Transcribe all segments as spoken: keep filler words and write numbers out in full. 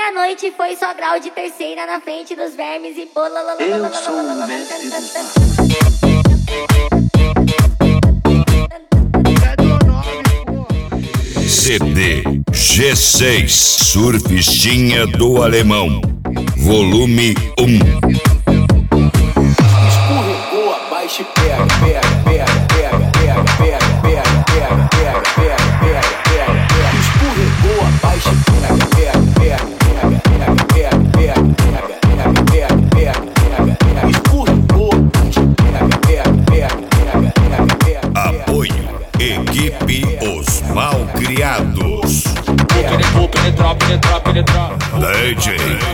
meia-noite foi só grau de terceira na frente dos vermes e bola. Eu sou o mestre dos C D G seis Surfistinha do Alemão, volume um. Escorregou, abaixa e pega, pega, pega, pega, pega, pega, pega, pega, pega, pega, pega, pega, pega. Escorregou, abaixa e pega, pega, pega, pega, pega, pega, pega, pega, pega, pega, pega, pega. Escorregou, abaixa e pega, pega, pega, pega, pega, pega. Apoio Equipe Os Malcriados. Vou penetrar, penetrar, penetrar. D J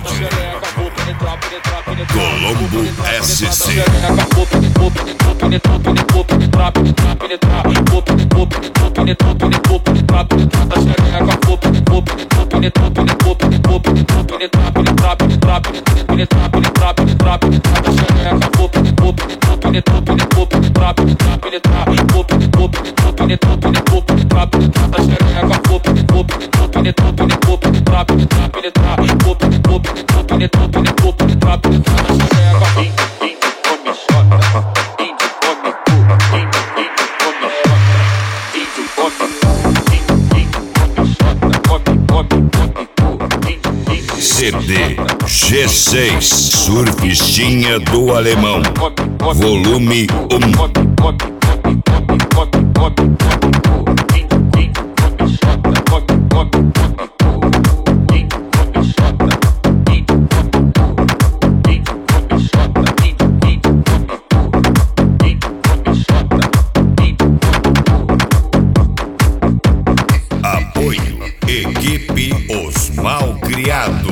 Colombo S C. Vou penetrar, penetrar, penetrar, penetrar. Vou penetrar, penetrar, penetrar, penetrar da xereca. Vou penetrar, penetrar, penetrar, penetrar, penetrar, penetrar, penetrar, penetrar, penetrar, penetrar, penetrar da xereca. Vou penetrar, penetrar, penetrar, penetrar, penetrar, penetrar. Vou penetrar, penetrar, penetrar, penetrar, penetrar da xereca. Vou penetrar, penetrar, penetrar, penetrar, penetrar, penetrar. Vou penetrar, penetrar, penetrar, penetrar, penetrar, penetrar da xereca. C D G seis Surfistinha do Alemão, volume um. Apoio Equipe Os Malcriados.